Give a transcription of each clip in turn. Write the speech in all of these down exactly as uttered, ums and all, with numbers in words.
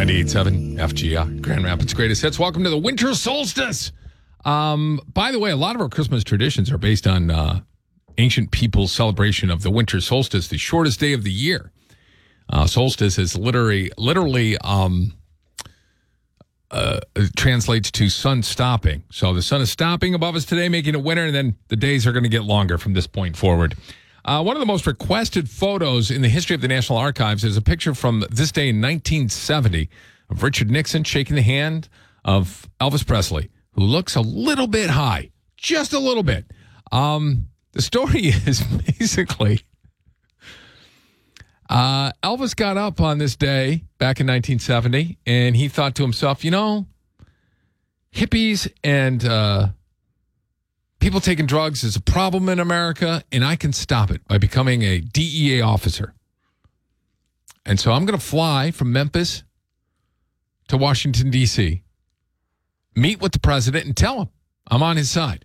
ninety-eight point seven F G R, Grand Rapids Greatest Hits. Welcome to the winter solstice. Um, by the way, a lot of our Christmas traditions are based on uh, ancient people's celebration of the winter solstice, the shortest day of the year. Uh, solstice is literally, literally um, uh, translates to sun stopping. So the sun is stopping above us today, making it winter, and then the days are going to get longer from this point forward. Uh, one of the most requested photos in the history of the National Archives is a picture from this day in nineteen seventy of Richard Nixon shaking the hand of Elvis Presley, who looks a little bit high, just a little bit. Um, the story is basically uh, Elvis got up on this day back in nineteen seventy, and he thought to himself, you know, hippies and uh, people taking drugs is a problem in America, and I can stop it by becoming a D E A officer. And so I'm going to fly from Memphis to Washington, D C, meet with the president and tell him I'm on his side.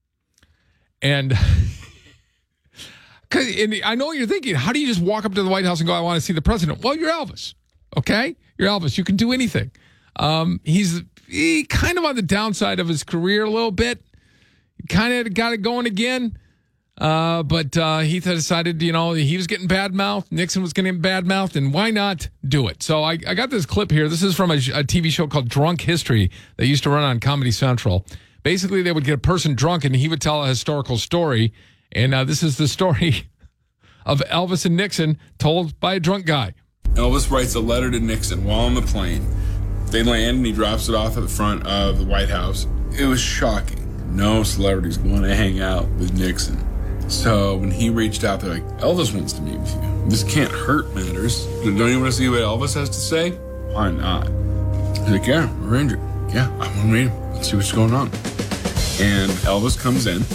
And, cause, and I know what you're thinking. How do you just walk up to the White House and go, I want to see the president? Well, you're Elvis, okay? You're Elvis. You can do anything. Um, he's he kind of on the downside of his career a little bit. Kind of got it going again. Uh, but uh, he decided, you know, he was getting bad mouthed. Nixon was getting bad mouthed, and why not do it? So I, I got this clip here. This is from a, a T V show called Drunk History that used to run on Comedy Central. Basically, they would get a person drunk, and he would tell a historical story. And uh, this is the story of Elvis and Nixon told by a drunk guy. Elvis writes a letter to Nixon while on the plane. They land, and he drops it off at the front of the White House. It was shocking. No celebrities want to hang out with Nixon. So when he reached out, they're like, Elvis wants to meet with you. This can't hurt matters. Don't you want to see what Elvis has to say? Why not? He's like, yeah, arrange it. Yeah, I want to meet him. Let's see what's going on. And Elvis comes in.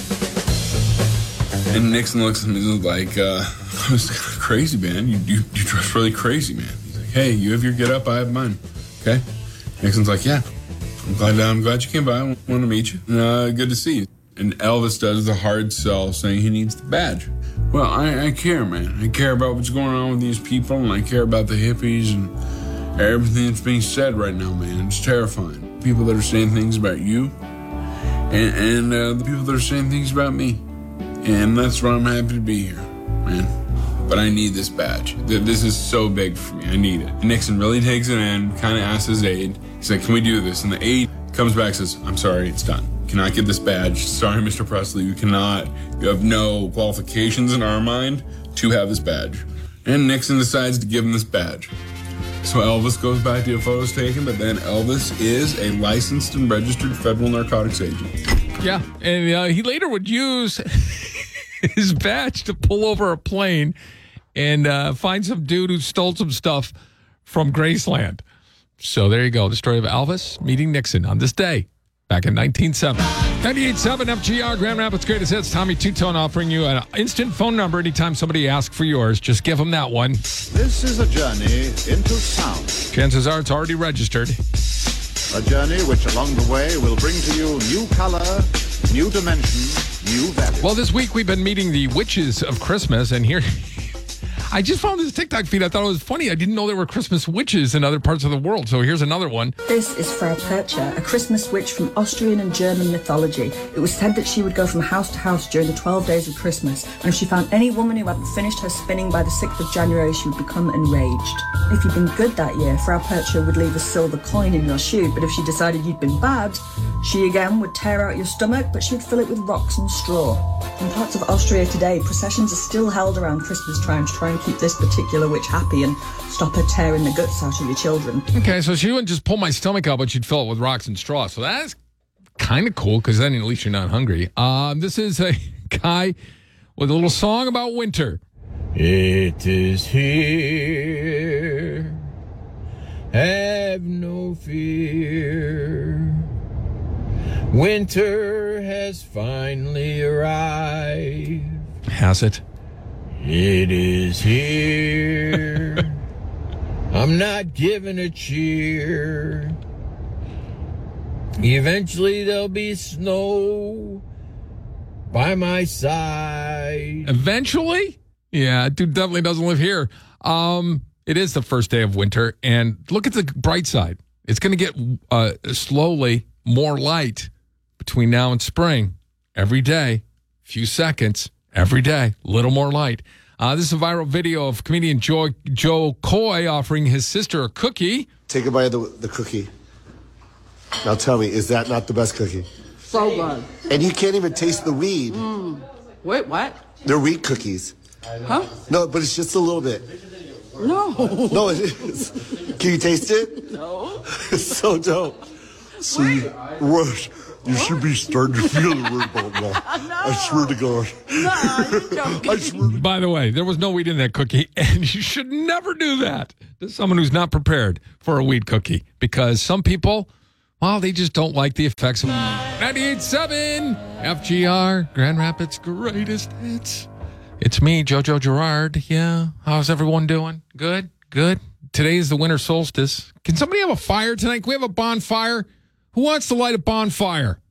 And Nixon looks at him and is like, uh, I was crazy, man. You, you, you dress really crazy, man. He's like, hey, you have your get up, I have mine. Okay? Nixon's like, yeah. I'm glad, I'm glad you came by. I want to meet you. Uh, good to see you. And Elvis does the hard sell, saying he needs the badge. Well, I, I care, man. I care about what's going on with these people, and I care about the hippies and everything that's being said right now, man. It's terrifying. People that are saying things about you, and, and uh, the people that are saying things about me. And that's why I'm happy to be here, man. But I need this badge. This is so big for me. I need it. Nixon really takes it in, kind of asks his aide. He's like, can we do this? And the aide comes back and says, I'm sorry, it's done. Cannot get this badge. Sorry, Mister Presley, you cannot. You have no qualifications in our mind to have this badge. And Nixon decides to give him this badge. So Elvis goes back to get photos taken, but then Elvis is a licensed and registered federal narcotics agent. Yeah, and uh, he later would use his badge to pull over a plane and uh, find some dude who stole some stuff from Graceland. So there you go. The story of Elvis meeting Nixon on this day back in nineteen seventy. ninety-eight point seven F G R, Grand Rapids Greatest Hits. Tommy Two-Tone offering you an instant phone number anytime somebody asks for yours. Just give them that one. This is a journey into sound. Chances are it's already registered. A journey which along the way will bring to you new color, new dimension, new value. Well, this week we've been meeting the witches of Christmas, and here... I just found this TikTok feed. I thought it was funny. I didn't know there were Christmas witches in other parts of the world. So here's another one. This is Frau Percha, a Christmas witch from Austrian and German mythology. It was said that she would go from house to house during the twelve days of Christmas, and if she found any woman who hadn't finished her spinning by the sixth of January, she would become enraged. If you'd been good that year, Frau Percha would leave a silver coin in your shoe, but if she decided you'd been bad, she again would tear out your stomach, but she would fill it with rocks and straw. In parts of Austria today, processions are still held around Christmas time to try and keep this particular witch happy and stop her tearing the guts out of your children. Okay, so she wouldn't just pull my stomach out, but she'd fill it with rocks and straw. So that's kind of cool, because then at least you're not hungry. Um, this is a guy with a little song about winter. It is here, have no fear. Winter has finally arrived. Has it? It is here. I'm not giving a cheer. Eventually there'll be snow by my side. Eventually? Yeah, dude definitely doesn't live here. Um, It is the first day of winter, and look at the bright side. It's going to get uh, slowly more light between now and spring. Every day, few seconds, every day, little more light. Uh, this is a viral video of comedian Joe, Joe Coy offering his sister a cookie. Take a bite of the, the cookie. Now tell me, is that not the best cookie? So good. And you can't even taste the weed. Mm. Wait, what? They're wheat cookies. Huh? No, but it's just a little bit. No. No, it is. Can you taste it? No. It's so dope. See, Rush, you should be starting to feel it right about now. No. I swear to God. No, you're joking. I swear to By the way, there was no weed in that cookie, and you should never do that to someone who's not prepared for a weed cookie, because some people, well, they just don't like the effects of ninety-eight point seven F G R, Grand Rapids' greatest hits. It's me, JoJo Gerard. Yeah, how's everyone doing? Good, good. Today is the winter solstice. Can somebody have a fire tonight? Can we have a bonfire? Who wants to light a bonfire?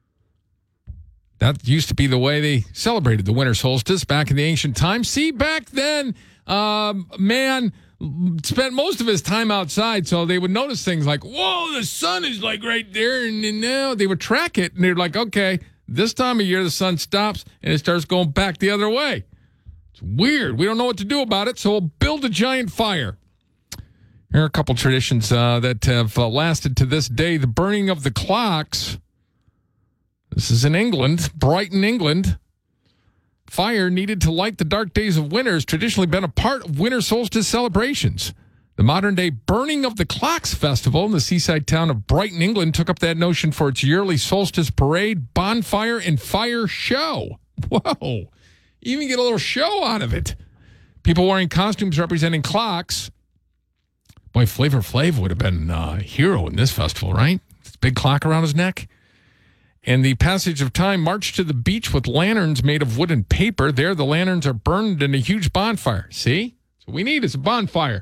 That used to be the way they celebrated the winter solstice back in the ancient times. See, back then, um, man spent most of his time outside, so they would notice things like, whoa, the sun is like right there, and, and now they would track it, and they're like, okay, this time of year the sun stops, and it starts going back the other way. It's weird. We don't know what to do about it, so we'll build a giant fire. Here are a couple traditions uh, that have uh, lasted to this day. The burning of the clocks. This is in England, Brighton, England. Fire needed to light the dark days of winter has traditionally been a part of winter solstice celebrations. The modern-day Burning of the Clocks Festival in the seaside town of Brighton, England, took up that notion for its yearly solstice parade, bonfire, and fire show. Whoa. You even get a little show out of it. People wearing costumes representing clocks. Boy, Flavor Flav would have been a hero in this festival, right? This big clock around his neck. And the passage of time marched to the beach with lanterns made of wood and paper. There, the lanterns are burned in a huge bonfire. See? So what we need is a bonfire.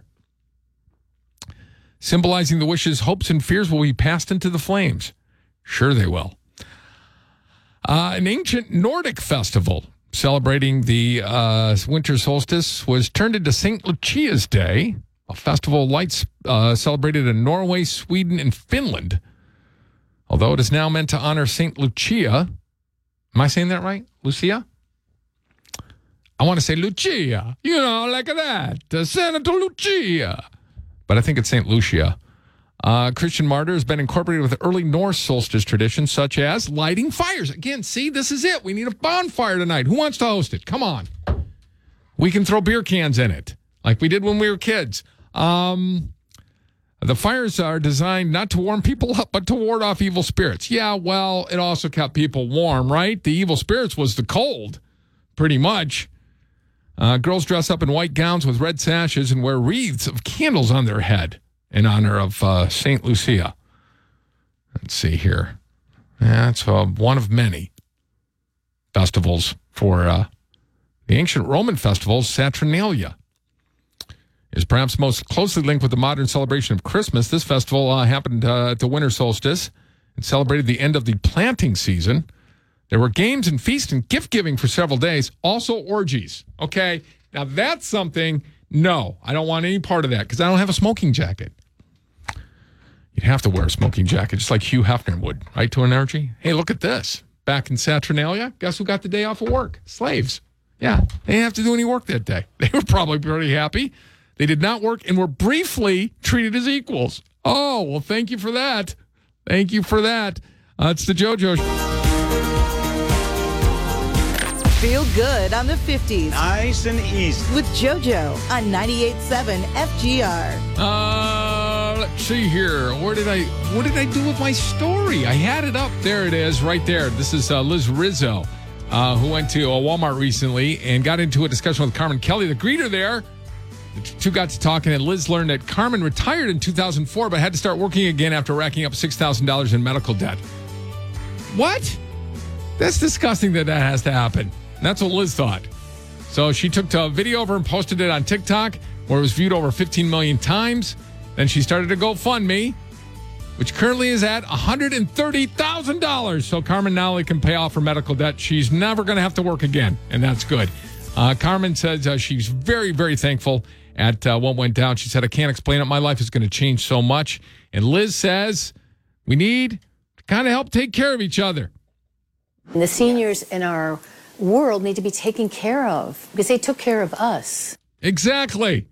Symbolizing the wishes, hopes, and fears will be passed into the flames. Sure they will. Uh, an ancient Nordic festival celebrating the uh, winter solstice was turned into Saint Lucia's Day, a festival of lights uh, celebrated in Norway, Sweden, and Finland. Although it is now meant to honor Saint Lucia. Am I saying that right? Lucia? I want to say Lucia. You know, like that. Uh, Senator Lucia. But I think it's Saint Lucia. Uh, Christian martyr has been incorporated with early Norse solstice traditions, such as lighting fires. Again, see, this is it. We need a bonfire tonight. Who wants to host it? Come on. We can throw beer cans in it, like we did when we were kids. Um... The fires are designed not to warm people up, but to ward off evil spirits. Yeah, well, it also kept people warm, right? The evil spirits was the cold, pretty much. Uh, girls dress up in white gowns with red sashes and wear wreaths of candles on their head in honor of uh, Saint Lucia. Let's see here. That's uh, one of many festivals for uh, the ancient Roman festivals, Saturnalia. Is perhaps most closely linked with the modern celebration of Christmas. This festival uh, happened uh, at the winter solstice and celebrated the end of the planting season. There were games and feasts and gift-giving for several days, also orgies. Okay, now that's something, no, I don't want any part of that because I don't have a smoking jacket. You'd have to wear a smoking jacket, just like Hugh Hefner would, right, to an orgy? Hey, look at this. Back in Saturnalia, guess who got the day off of work? Slaves. Yeah, they didn't have to do any work that day. They were probably pretty happy. They did not work and were briefly treated as equals. Oh, well, thank you for that. Thank you for that. Uh, it's the JoJo Show. Feel good on the fifties. Nice and easy. With JoJo on ninety-eight point seven F G R. Uh, let's see here. Where did I, what did I do with my story? I had it up. There it is, right there. This is uh, Liz Rizzo, uh, who went to a Walmart recently and got into a discussion with Carmen Kelly, the greeter there. The two got to talking, and Liz learned that Carmen retired in two thousand four, but had to start working again after racking up six thousand dollars in medical debt. What? That's disgusting that that has to happen. And that's what Liz thought. So she took a video of her and posted it on TikTok, where it was viewed over fifteen million times. Then she started a GoFundMe, which currently is at one hundred thirty thousand dollars. So Carmen not only can pay off her medical debt, she's never going to have to work again, and that's good. Uh, Carmen says uh, she's very, very thankful at uh, what went down. She said, I can't explain it. My life is going to change so much. And Liz says we need to kind of help take care of each other. The seniors in our world need to be taken care of because they took care of us. Exactly.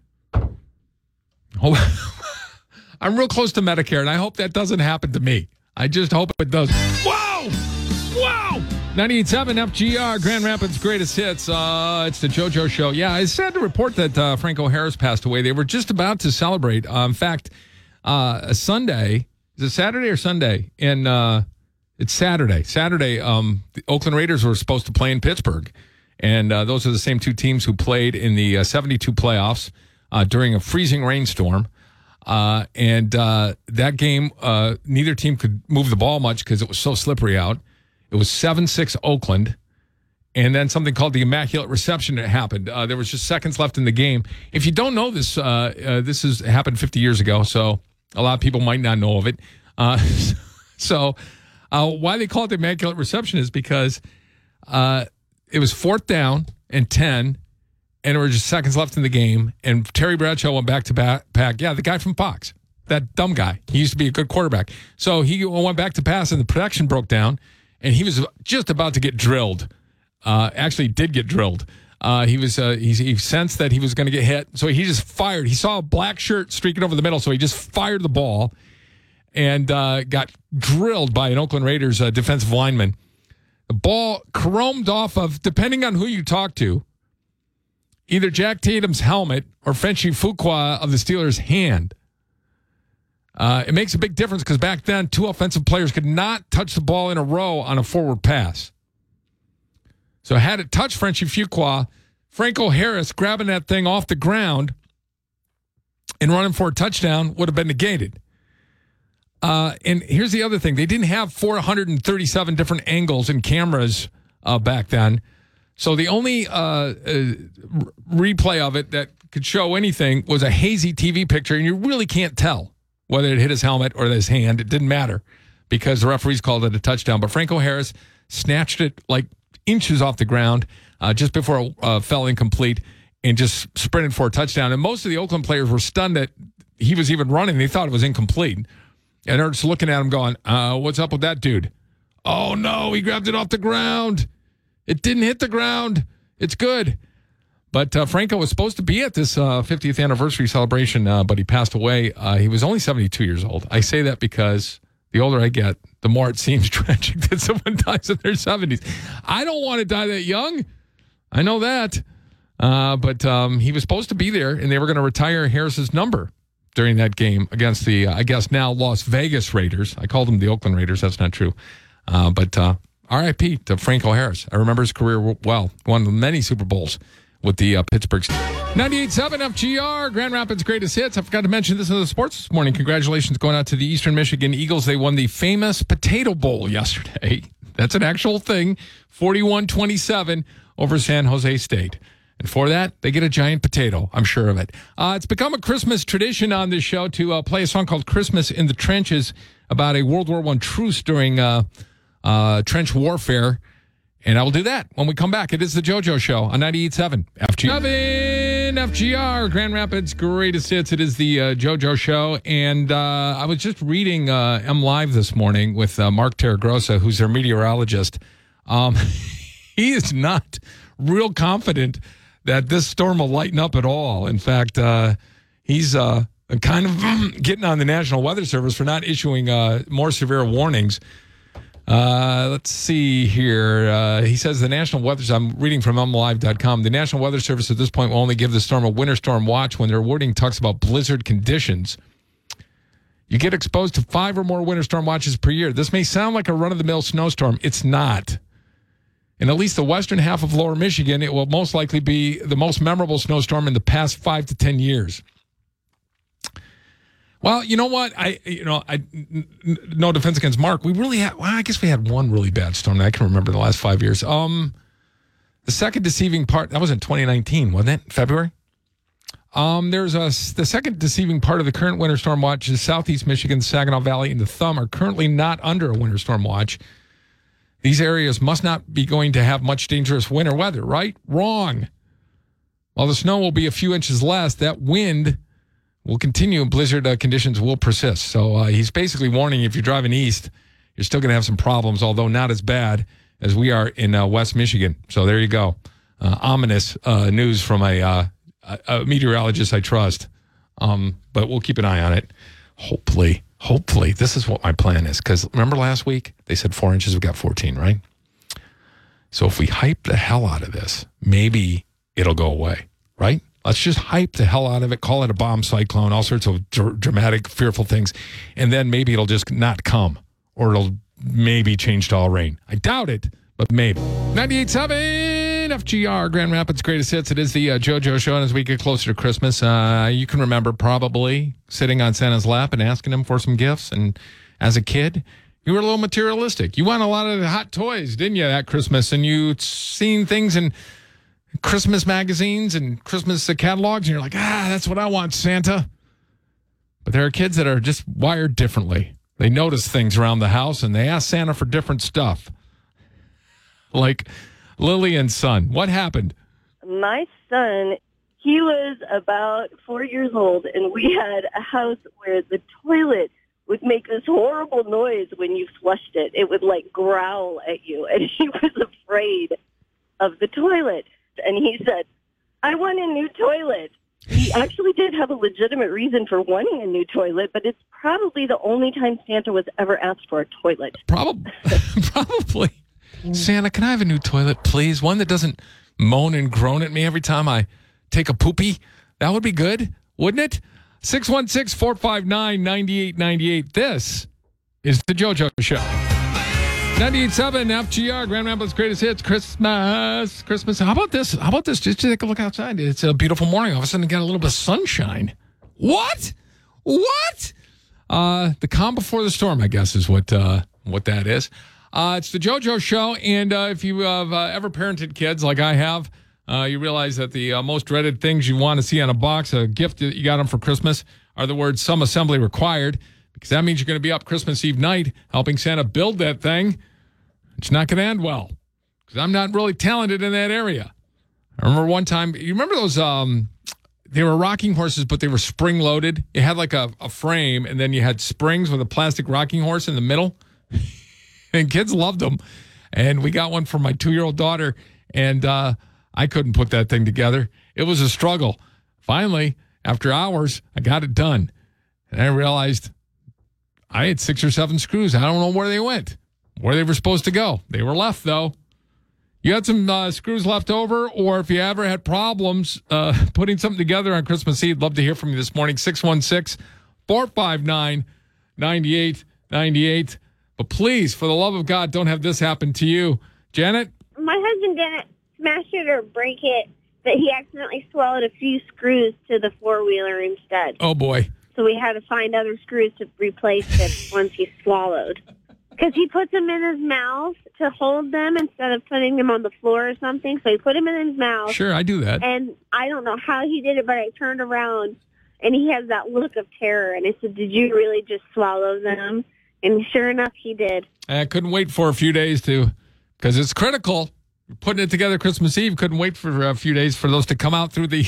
Oh, I'm real close to Medicare, and I hope that doesn't happen to me. I just hope it does. Wow! Wow! ninety-eight point seven F G R, Grand Rapids Greatest Hits. Uh, it's the JoJo Show. Yeah, it's sad to report that uh, Franco Harris passed away. They were just about to celebrate. Uh, in fact, uh, a Sunday, is it Saturday or Sunday? In uh, it's Saturday. Saturday, um, the Oakland Raiders were supposed to play in Pittsburgh, and uh, those are the same two teams who played in the uh, seventy-two playoffs uh, during a freezing rainstorm. Uh, and uh, that game, uh, neither team could move the ball much because it was so slippery out. It was seven six Oakland. And then something called the Immaculate Reception that happened. Uh, there was just seconds left in the game. If you don't know this, uh, uh, this has happened fifty years ago, so a lot of people might not know of it. Uh, so uh, why they call it the Immaculate Reception is because uh, it was fourth down and ten, and there were just seconds left in the game, and Terry Bradshaw went back to back. Yeah, the guy from Fox, that dumb guy. He used to be a good quarterback. So he went back to pass, and the protection broke down, and he was just about to get drilled. Uh, actually did get drilled. Uh, he was uh, he, he sensed that he was going to get hit, so he just fired. He saw a black shirt streaking over the middle, so he just fired the ball and uh, got drilled by an Oakland Raiders uh, defensive lineman. The ball chromed off of, depending on who you talk to, either Jack Tatum's helmet or Frenchie Fuqua of the Steelers' hand. Uh, it makes a big difference because back then, two offensive players could not touch the ball in a row on a forward pass. So had it touched Frenchie Fuqua, Franco Harris grabbing that thing off the ground and running for a touchdown would have been negated. Uh, and here's the other thing. They didn't have four hundred thirty-seven different angles and cameras uh, back then. So the only uh, uh, replay of it that could show anything was a hazy T V picture, and you really can't tell whether it hit his helmet or his hand. It didn't matter because the referees called it a touchdown. But Franco Harris snatched it like inches off the ground uh, just before it uh, fell incomplete and just sprinted for a touchdown. And most of the Oakland players were stunned that he was even running. They thought it was incomplete. And they're just looking at him going, uh, what's up with that dude? Oh, no, he grabbed it off the ground. It didn't hit the ground. It's good. But uh, Franco was supposed to be at this uh, fiftieth anniversary celebration, uh, but he passed away. Uh, he was only seventy-two years old. I say that because the older I get, the more it seems tragic that someone dies in their seventies. I don't want to die that young. I know that. Uh, but um, he was supposed to be there, and they were going to retire Harris's number during that game against the, uh, I guess now, Las Vegas Raiders. I called them the Oakland Raiders. That's not true. Uh, but uh, R I P to Franco Harris. I remember his career well. Won many Super Bowls with the uh, Pittsburgh Steelers. ninety-eight point seven F G R, Grand Rapids Greatest Hits. I forgot to mention this in the sports this morning. Congratulations going out to the Eastern Michigan Eagles. They won the famous Potato Bowl yesterday. That's an actual thing. forty-one twenty-seven over San Jose State. And for that, they get a giant potato. I'm sure of it. Uh, it's become a Christmas tradition on this show to uh, play a song called Christmas in the Trenches about a World War One truce during uh, uh, trench warfare. And I will do that when we come back. It is the JoJo Show on ninety-eight point seven F G R. F G R, Grand Rapids Greatest Hits. It is the uh, JoJo Show. And uh, I was just reading uh, M Live this morning with uh, Mark Terragrossa, who's their meteorologist. Um, he is not real confident that this storm will lighten up at all. In fact, uh, he's uh, kind of getting on the National Weather Service for not issuing uh, more severe warnings. Uh, let's see here. Uh, he says the National Weather, I'm reading from M Live dot com. The National Weather Service at this point will only give the storm a winter storm watch when their wording talks about blizzard conditions. You get exposed to five or more winter storm watches per year. This may sound like a run-of-the-mill snowstorm. It's not. In at least the western half of lower Michigan, it will most likely be the most memorable snowstorm in the past five to ten years. Well, you know what? I, you know, I, n- n- no defense against Mark. We really had, well, I guess we had one really bad storm that I can remember in the last five years. Um, the second deceiving part, that was in twenty nineteen, wasn't it? February? Um, there's a, the second deceiving part of the current winter storm watch is southeast Michigan, Saginaw Valley, and the Thumb are currently not under a winter storm watch. These areas must not be going to have much dangerous winter weather, right? Wrong. while the snow will be a few inches less, that wind will continue and blizzard uh, conditions will persist. So uh, he's basically warning if you're driving east, you're still going to have some problems, although not as bad as we are in uh, West Michigan. So there you go. Uh, ominous uh, news from a, uh, a meteorologist I trust. Um, but we'll keep an eye on it. Hopefully, hopefully, this is what my plan is. Because remember last week, they said four inches, we got fourteen, right? So if we hype the hell out of this, maybe it'll go away, right? Let's just hype the hell out of it, call it a bomb cyclone, all sorts of dr- dramatic, fearful things, and then maybe it'll just not come, or it'll maybe change to all rain. I doubt it, but maybe. ninety-eight point seven F G R, Grand Rapids Greatest Hits. It is the uh, JoJo Show, and as we get closer to Christmas, uh, you can remember probably sitting on Santa's lap and asking him for some gifts, and as a kid, you were a little materialistic. You wanted a lot of the hot toys, didn't you, that Christmas, and you'd seen things in Christmas magazines and Christmas catalogs, and you're like, ah, that's what I want, Santa. But there are kids that are just wired differently. They notice things around the house, and they ask Santa for different stuff. Like Lillian's son. What happened? My son, he was about four years old, and we had a house where the toilet would make this horrible noise when you flushed it. It would, like, growl at you, and he was afraid of the toilet. And he said, I want a new toilet. He actually did have a legitimate reason for wanting a new toilet, but it's probably the only time Santa was ever asked for a toilet. Probably. Probably. Santa, can I have a new toilet, please? One that doesn't moan and groan at me every time I take a poopy? That would be good, wouldn't it? six one six, four five nine, nine eight nine eight. This is the JoJo Show. ninety-eight point seven F G R, Grand Rapids Greatest Hits, Christmas, Christmas. How about this? How about this? Just take a look outside. It's a beautiful morning. All of a sudden, got a little bit of sunshine. What? What? Uh, the calm before the storm, I guess, is what uh, what that is. Uh, it's the JoJo Show, and uh, if you have uh, ever parented kids like I have, uh, you realize that the uh, most dreaded things you want to see on a box, a gift that you got them for Christmas, are the words "some assembly required," because that means you're going to be up Christmas Eve night helping Santa build that thing. It's not going to end well, because I'm not really talented in that area. I remember one time, you remember those, um, they were rocking horses, but they were spring-loaded. You had like a, a frame, and then you had springs with a plastic rocking horse in the middle. And kids loved them. And we got one for my two-year-old daughter, and uh, I couldn't put that thing together. It was a struggle. Finally, after hours, I got it done. And I realized I had six or seven screws. I don't know where they went, where they were supposed to go. They were left, though. You had some uh, screws left over, or if you ever had problems uh, putting something together on Christmas Eve, love to hear from you this morning. six one six, four five nine, nine eight nine eight. But please, for the love of God, don't have this happen to you. Janet? My husband didn't smash it or break it, but he accidentally swallowed a few screws to the four-wheeler instead. Oh, boy. So we had to find other screws to replace it once he swallowed. Because he puts them in his mouth to hold them instead of putting them on the floor or something. So he put them in his mouth. Sure, I do that. And I don't know how he did it, but I turned around, and he has that look of terror. And I said, did you really just swallow them? And sure enough, he did. I couldn't wait for a few days to, because it's critical. Putting it together Christmas Eve, couldn't wait for a few days for those to come out through the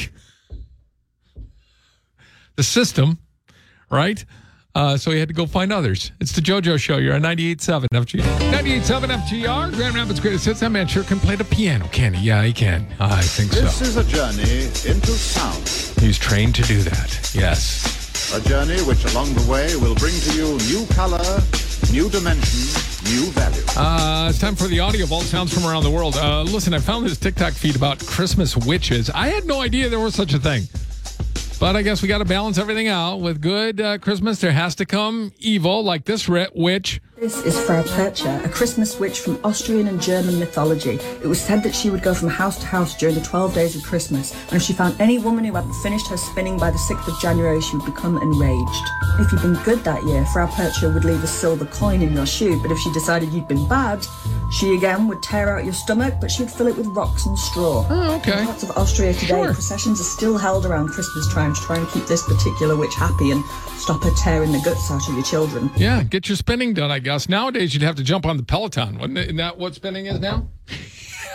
the system, right? Uh, so he had to go find others. It's the JoJo Show. You're on ninety-eight point seven F G R. ninety-eight point seven F G R, Grand Rapids Greatest Hits. That man sure can play the piano, can he? Yeah, he can. I think so. This is a journey into sound. He's trained to do that, yes. A journey which along the way will bring to you new color, new dimension, new value. Uh, it's time for the audio vault, sounds from around the world. Uh, listen, I found this TikTok feed about Christmas witches. I had no idea there was such a thing. But I guess we got to balance everything out. With good uh, Christmas, there has to come evil, like this witch. This is Frau Percha, a Christmas witch from Austrian and German mythology. It was said that she would go from house to house during the twelve days of Christmas, and if she found any woman who hadn't finished her spinning by the sixth of January, she would become enraged. If you'd been good that year, Frau Percha would leave a silver coin in your shoe, but if she decided you'd been bad, she again would tear out your stomach, but she'd fill it with rocks and straw. Oh, okay. In parts of Austria today, Sure. processions are still held around Christmas time to try and keep this particular witch happy and stop her tearing the guts out of your children. Yeah, get your spinning done, I guess. Nowadays, you'd have to jump on the Peloton. Wouldn't it? Isn't that what spinning is now?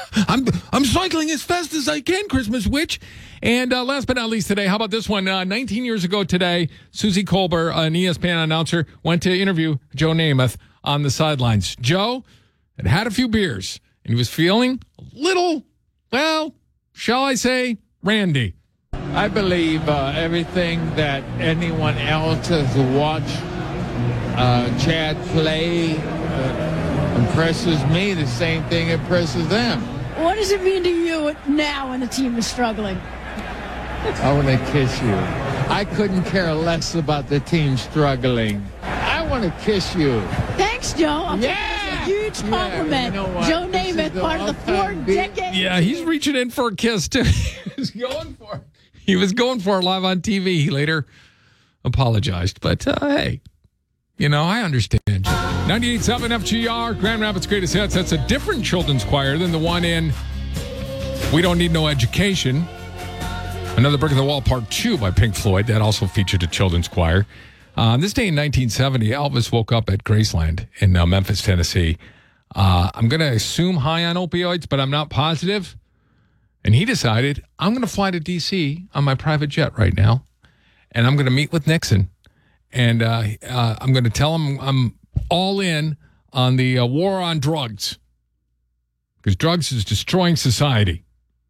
I'm I'm cycling as fast as I can, Christmas witch. And uh, last but not least today, how about this one? Uh, nineteen years ago today, Susie Colbert, an E S P N announcer, went to interview Joe Namath on the sidelines. Joe had had a few beers, and he was feeling a little, well, shall I say, randy. I believe uh, everything that anyone else has watched uh, Chad play uh, impresses me. The same thing impresses them. What does it mean to you now when the team is struggling? I want to kiss you. I couldn't care less about the team struggling. I want to kiss you. Thanks, Joe. I'll Yeah. take it as a huge compliment. Yeah, you know what? Joe This is Namath, the part of the four all-time beat. decades. Yeah, he's reaching in for a kiss, too. He was going for it. He was going for it live on T V. He later apologized. But, uh, hey, you know, I understand. ninety-eight point seven F G R, Grand Rapids Greatest Hits. That's a different children's choir than the one in We Don't Need No Education. Another Brick in the Wall Part two by Pink Floyd. That also featured a children's choir. Uh, on this day in nineteen seventy, Elvis woke up at Graceland in uh, Memphis, Tennessee. Uh, I'm going to assume high on opioids, but I'm not positive. And he decided, I'm going to fly to D C on my private jet right now, and I'm going to meet with Nixon. And uh, uh, I'm going to tell him I'm all in on the uh, war on drugs, because drugs is destroying society.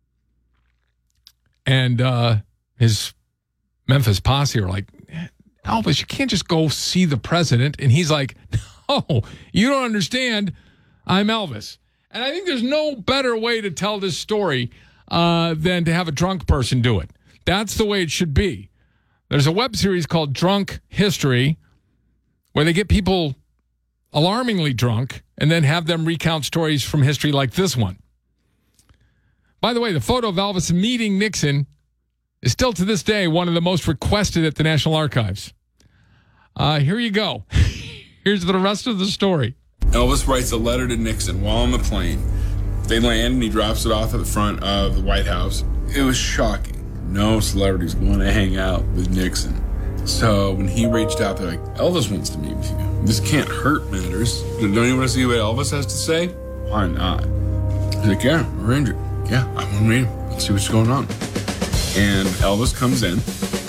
And uh, his Memphis posse are like, Elvis, you can't just go see the president. And he's like, no, you don't understand. I'm Elvis. And I think there's no better way to tell this story uh, than to have a drunk person do it. That's the way it should be. There's a web series called Drunk History where they get people alarmingly drunk and then have them recount stories from history like this one. By the way, the photo of Elvis meeting Nixon is still to this day one of the most requested at the National Archives. Uh, here you go. Here's the rest of the story. Elvis writes a letter to Nixon while on the plane. They land and he drops it off at the front of the White House. It was shocking. No celebrities want to hang out with Nixon. So when he reached out, they're like, Elvis wants to meet with you. This can't hurt matters. Don't you want to see what Elvis has to say? Why not? He's like, yeah, arrange it. Yeah, I want to meet him. Let's see what's going on. And Elvis comes in.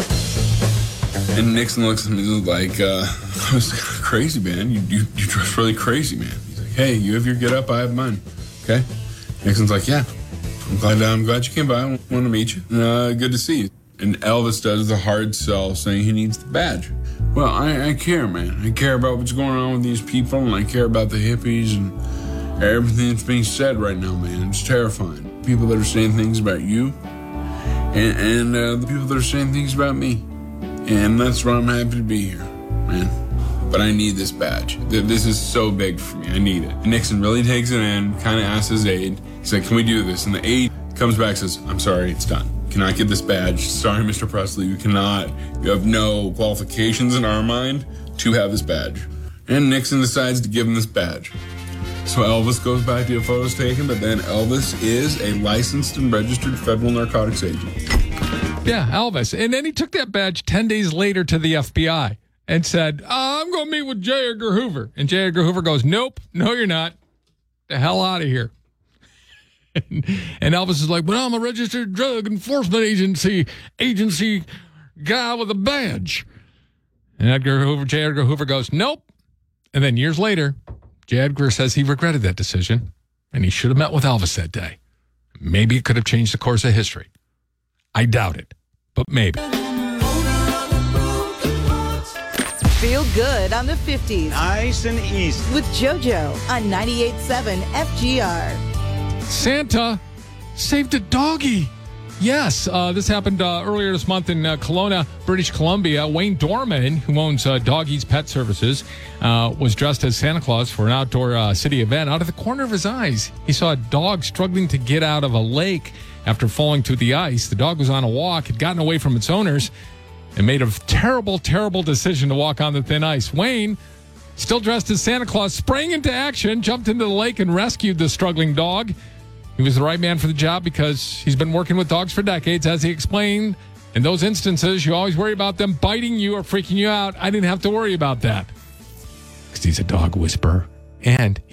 And Nixon looks at me like, uh, I was crazy, man. You, you, you dress really crazy, man. He's like, hey, you have your get up, I have mine. Okay? Nixon's like, yeah, I'm glad, I'm glad you came by. I want to meet you. Uh, good to see you. And Elvis does the hard sell, saying he needs the badge. Well, I, I care, man. I care about what's going on with these people, and I care about the hippies and everything that's being said right now, man. It's terrifying. People that are saying things about you, and, and uh, the people that are saying things about me. And that's why I'm happy to be here, man. But I need this badge. This is so big for me. I need it. And Nixon really takes it in, kind of asks his aide. He's like, can we do this? And the aide comes back and says, I'm sorry, it's done. Cannot get this badge. Sorry, Mister Presley, you cannot. You have no qualifications in our mind to have this badge. And Nixon decides to give him this badge. So Elvis goes back to get photos taken, but then Elvis is a licensed and registered federal narcotics agent. Yeah, Elvis. And then he took that badge ten days later to the F B I and said, oh, I'm going to meet with J. Edgar Hoover. And J. Edgar Hoover goes, nope, no, you're not. The hell out of here. and, and Elvis is like, well, I'm a registered drug enforcement agency, agency guy with a badge. And Edgar Hoover, J. Edgar Hoover goes, nope. And then years later, J. Edgar says he regretted that decision and he should have met with Elvis that day. Maybe it could have changed the course of history. I doubt it, but maybe. Feel good on the fifties. Nice and easy. With JoJo on ninety-eight point seven F G R. Santa saved a doggy. Yes, uh, this happened uh, earlier this month in uh, Kelowna, British Columbia. Wayne Dorman, who owns uh, Doggies Pet Services, uh, was dressed as Santa Claus for an outdoor uh, city event. Out of the corner of his eyes, he saw a dog struggling to get out of a lake after falling to the ice. The dog was on a walk, had gotten away from its owners, and made a terrible, terrible decision to walk on the thin ice. Wayne, still dressed as Santa Claus, sprang into action, jumped into the lake, and rescued the struggling dog. He was the right man for the job because he's been working with dogs for decades. As he explained, in those instances, you always worry about them biting you or freaking you out. I didn't have to worry about that because he's a dog whisperer. And